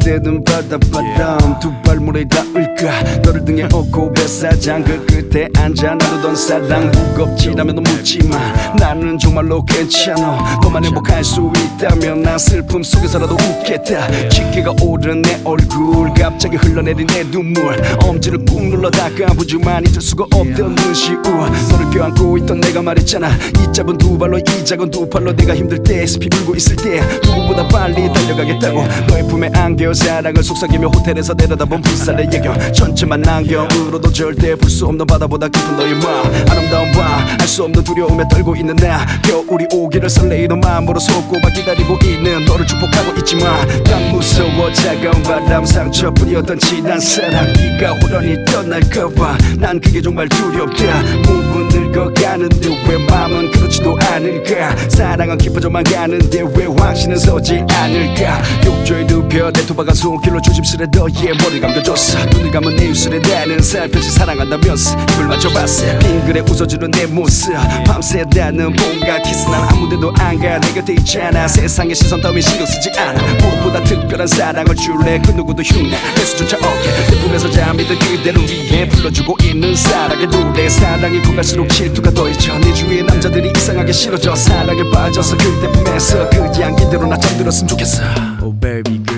그대는 바다바람 두 발물에 닿을까 너를 등에 업고 뱃사장 그 끝에 앉아 나누던 사랑 무겁지라면 묻지마 나는 정말로 괜찮아 너만 행복할 수 있다면 난 슬픔 속에서라도 웃겠다 짙게가 오른 내 얼굴 갑자기 흘러내린 내 눈물 엄지를 꾹 눌러다가 부지만 잊을 수가 없던 눈시울 너를 껴안고 있던 내가 말했잖아 이 짧은 두 발로 이 작은 두 팔로 내가 힘들 때 습히 울고 있을 때 누구보다 빨리 달려가겠다고 너의 품에 안겨 사랑을 속삭이며 호텔에서 내려다본 불살의 예경 천천만 안경으로도 절대 볼 수 없는 바다보다 깊은 너의 마음 아름다운 밤 알 수 없는 두려움에 떨고 있는 나 겨울이 오기를 설레이는 마음으로 손꼽아 기다리고 있는 너를 축복하고 있지만 난 무서워 차가운 바람 상처뿐이었던 지난 사랑 네가 호련히 떠날까봐 난 그게 정말 두렵다 몸은 늙어가는데 왜 마음은 그렇지도 않을까 사랑은 깊어져만 가는데 왜 확신은 서지 않을까 욕조에 눕혀 내 투박한 손길로 조심스레 너의 머리를 감겨줬어 눈을 감은 내 입술에 나는 살펴시 사랑한다면서 입을 맞춰봤어 빙그레 웃어주는 내 모습 밤새 나는 뭔가 키스 난 아무데도 안가 내 곁에 있잖아 세상의 시선 따위 신경 쓰지 않아 무엇보다 특별한 사랑을 줄래 그 누구도 흉내 내 수조차 없게 내 품에서 잠이 든 그대를 위해 불러주고 있는 사랑의 노래 사랑이 커갈수록 질투가 더해져 내 주위의 남자들이 이상하게 싫어져 사랑에 빠져서 그대 품에서 그 향기대로 나 잠들었으면 좋겠어 Oh baby